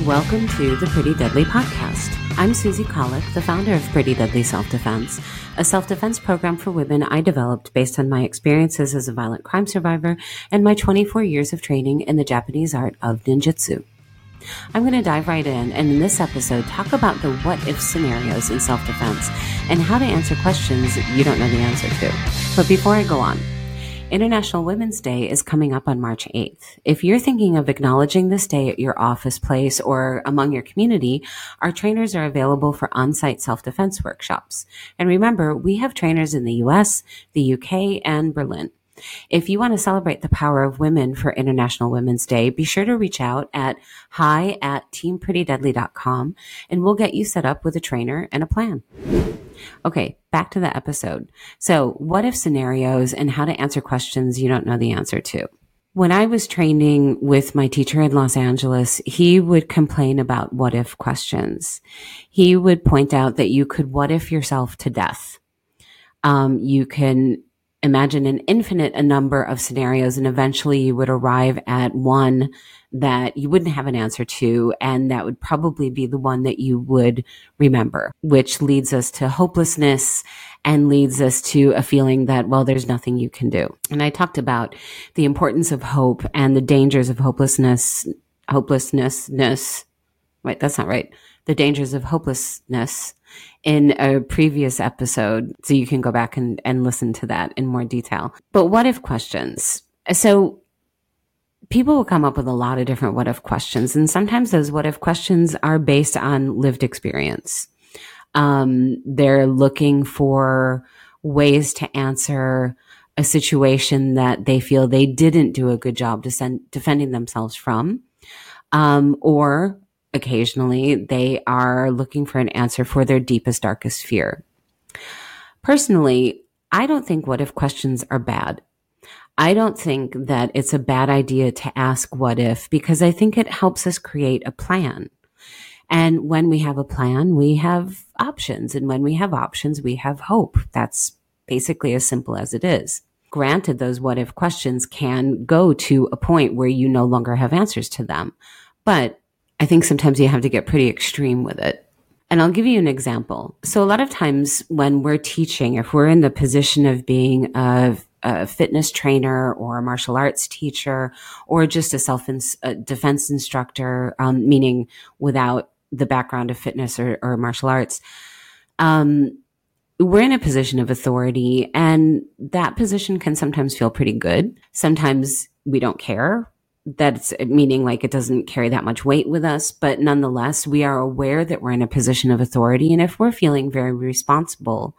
Welcome to the Pretty Deadly Podcast. I'm Susie Colick, the founder of Pretty Deadly Self-Defense, a self-defense program for women I developed based on my experiences as a violent crime survivor and my 24 years of training in the Japanese art of ninjutsu. I'm going to dive right in and in this episode talk about the what-if scenarios in self-defense and how to answer questions you don't know the answer to. But before I go on, International Women's Day is coming up on March 8th. If you're thinking of acknowledging this day at your office place or among your community, our trainers are available for on-site self-defense workshops. And remember, we have trainers in the US, the UK, and Berlin. If you want to celebrate the power of women for International Women's Day, be sure to reach out at hi@teamprettydeadly.com and we'll get you set up with a trainer and a plan. Okay, back to the episode. So, what if scenarios and how to answer questions you don't know the answer to. When I was training with my teacher in Los Angeles, he would complain about what if questions. He would point out that you could what if yourself to death. You can imagine an infinite number of scenarios and eventually you would arrive at one that you wouldn't have an answer to, and that would probably be the one that you would remember, which leads us to hopelessness and leads us to a feeling that, well, there's nothing you can do. And I talked about the importance of hope and the dangers of hopelessness. Wait, that's not right. The dangers of hopelessness in a previous episode. So you can go back and listen to that in more detail. But what if questions? So people will come up with a lot of different what if questions. And sometimes those what if questions are based on lived experience. They're looking for ways to answer a situation that they feel they didn't do a good job defending themselves from. Or occasionally they are looking for an answer for their deepest, darkest fear. Personally, I don't think what if questions are bad. I don't think that it's a bad idea to ask what if, because I think it helps us create a plan. And when we have a plan, we have options. And when we have options, we have hope. That's basically as simple as it is. Granted, those what if questions can go to a point where you no longer have answers to them. But I think sometimes you have to get pretty extreme with it. And I'll give you an example. So a lot of times when we're teaching, if we're in the position of being a fitness trainer or a martial arts teacher or just a self-defense instructor, meaning without the background of fitness or martial arts, we're in a position of authority, and that position can sometimes feel pretty good. Sometimes we don't care. That's meaning like it doesn't carry that much weight with us, but nonetheless, we are aware that we're in a position of authority. And if we're feeling very responsible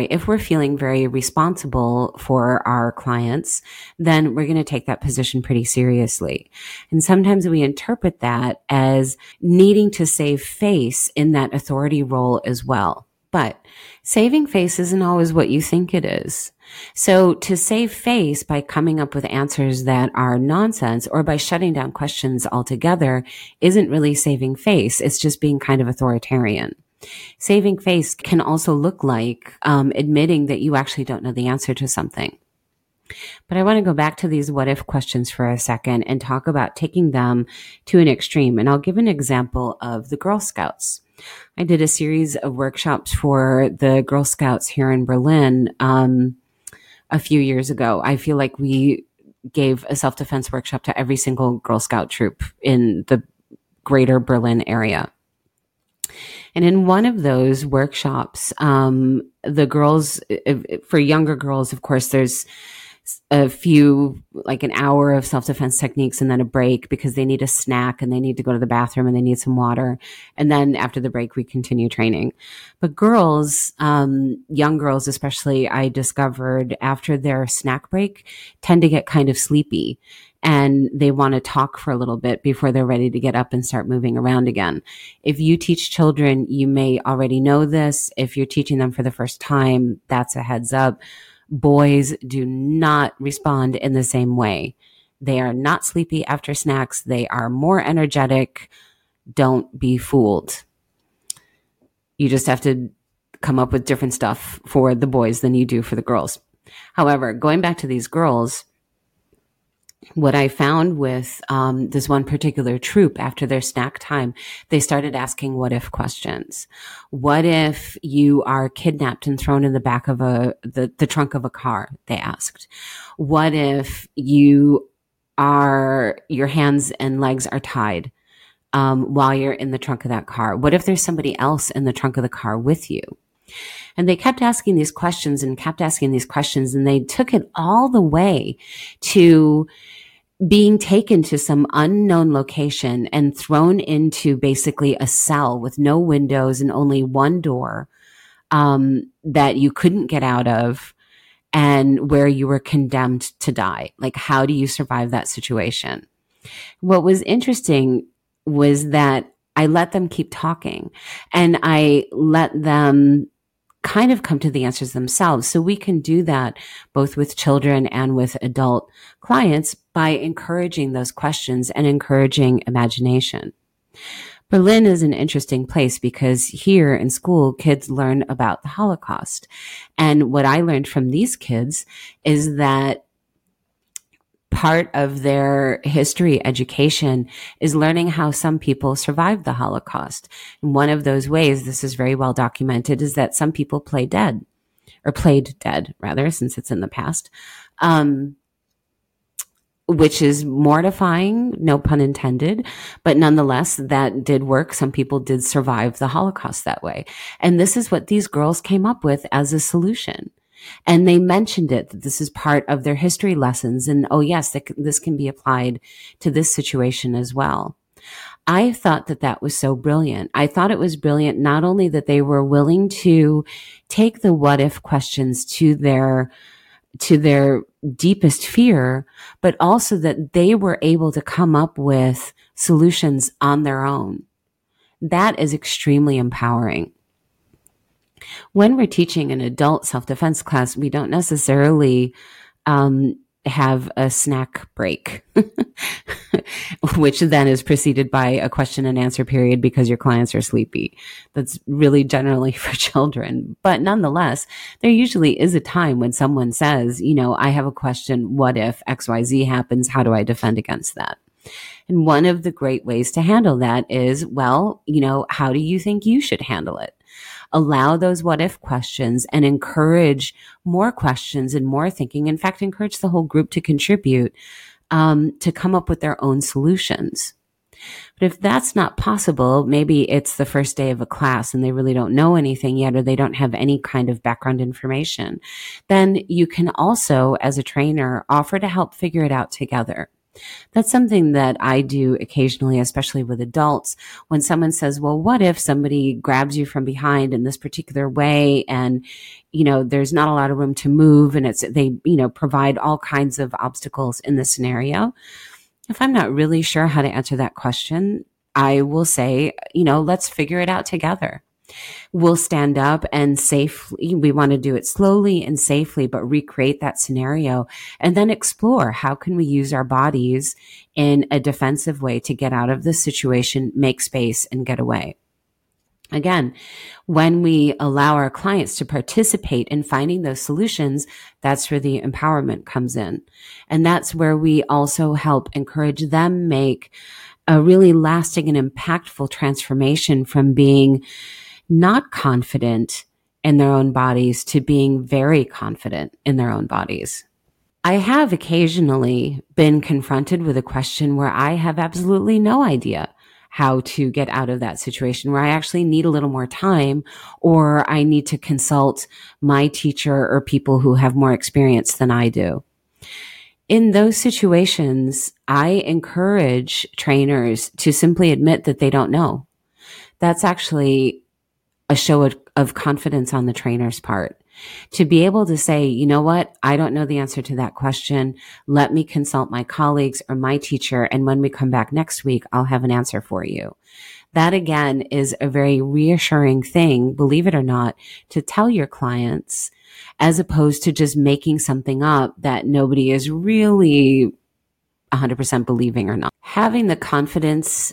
for our clients, then we're going to take that position pretty seriously. And sometimes we interpret that as needing to save face in that authority role as well. But saving face isn't always what you think it is. So to save face by coming up with answers that are nonsense or by shutting down questions altogether isn't really saving face. It's just being kind of authoritarian. Saving face can also look like admitting that you actually don't know the answer to something. But I want to go back to these what if questions for a second and talk about taking them to an extreme. And I'll give an example of the Girl Scouts. I did a series of workshops for the Girl Scouts here in Berlin a few years ago. I feel like we gave a self-defense workshop to every single Girl Scout troop in the greater Berlin area. And in one of those workshops, the girls, for younger girls, of course, there's a few, like an hour of self-defense techniques and then a break because they need a snack and they need to go to the bathroom and they need some water. And then after the break, we continue training. But girls, young girls especially, I discovered after their snack break tend to get kind of sleepy. And they want to talk for a little bit before they're ready to get up and start moving around again. If you teach children, you may already know this. If you're teaching them for the first time, that's a heads up. Boys do not respond in the same way. They are not sleepy after snacks. They are more energetic. Don't be fooled. You just have to come up with different stuff for the boys than you do for the girls. However, going back to these girls, what I found with this one particular troop, after their snack time, they started asking what if questions. What if you are kidnapped and thrown in the back of the trunk of a car? They asked. What if your hands and legs are tied while you're in the trunk of that car? What if there's somebody else in the trunk of the car with you? And they kept asking these questions and kept asking these questions, and they took it all the way to being taken to some unknown location and thrown into basically a cell with no windows and only one door that you couldn't get out of, and where you were condemned to die. Like, how do you survive that situation? What was interesting was that I let them keep talking, and I let them kind of come to the answers themselves. So we can do that both with children and with adult clients by encouraging those questions and encouraging imagination. Berlin is an interesting place because here in school, kids learn about the Holocaust. And what I learned from these kids is that part of their history education is learning how some people survived the Holocaust. And one of those ways, this is very well documented, is that some people played dead, rather, since it's in the past, which is mortifying, no pun intended, but nonetheless, that did work. Some people did survive the Holocaust that way. And this is what these girls came up with as a solution. And they mentioned it, that this is part of their history lessons. And oh yes, this can be applied to this situation as well. I thought that that was so brilliant. I thought it was brilliant, not only that they were willing to take the what if questions to their deepest fear, but also that they were able to come up with solutions on their own. That is extremely empowering. When we're teaching an adult self-defense class, we don't necessarily have a snack break, which then is preceded by a question and answer period because your clients are sleepy. That's really generally for children. But nonetheless, there usually is a time when someone says, I have a question. What if XYZ happens? How do I defend against that? And one of the great ways to handle that is, how do you think you should handle it? Allow those what if questions and encourage more questions and more thinking. In fact, encourage the whole group to contribute, to come up with their own solutions. But if that's not possible, maybe it's the first day of a class and they really don't know anything yet, or they don't have any kind of background information, then you can also, as a trainer, offer to help figure it out together. That's something that I do occasionally, especially with adults. When someone says, well, what if somebody grabs you from behind in this particular way and, there's not a lot of room to move and they provide all kinds of obstacles in this scenario. If I'm not really sure how to answer that question, I will say, let's figure it out together. We'll stand up and safely, we want to do it slowly and safely, but recreate that scenario and then explore how can we use our bodies in a defensive way to get out of this situation, make space, and get away. Again, when we allow our clients to participate in finding those solutions, that's where the empowerment comes in. And that's where we also help encourage them make a really lasting and impactful transformation from being not confident in their own bodies to being very confident in their own bodies. I have occasionally been confronted with a question where I have absolutely no idea how to get out of that situation, where I actually need a little more time, or I need to consult my teacher or people who have more experience than I do. In those situations, I encourage trainers to simply admit that they don't know. That's actually a show of confidence on the trainer's part. To be able to say, you know what, I don't know the answer to that question. Let me consult my colleagues or my teacher, and when we come back next week, I'll have an answer for you. That again is a very reassuring thing, believe it or not, to tell your clients, as opposed to just making something up that nobody is really 100% believing or not. Having the confidence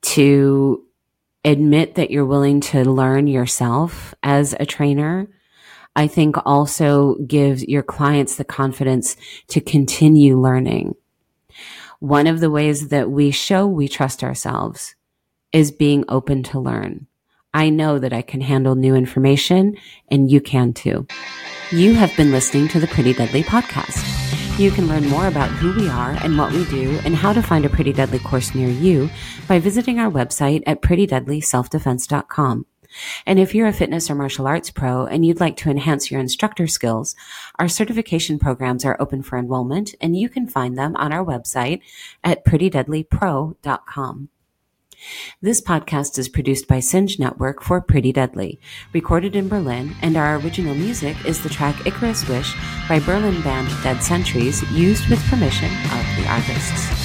to admit that you're willing to learn yourself as a trainer, I think also gives your clients the confidence to continue learning. One of the ways that we show we trust ourselves is being open to learn. I know that I can handle new information, and you can too. You have been listening to the Pretty Deadly podcast. You can learn more about who we are and what we do and how to find a Pretty Deadly course near you by visiting our website at prettydeadlyselfdefense.com. And if you're a fitness or martial arts pro and you'd like to enhance your instructor skills, our certification programs are open for enrollment, and you can find them on our website at prettydeadlypro.com. This podcast is produced by Singe Network for Pretty Deadly, recorded in Berlin, and our original music is the track Icarus Wish by Berlin band Dead Centuries, used with permission of the artists.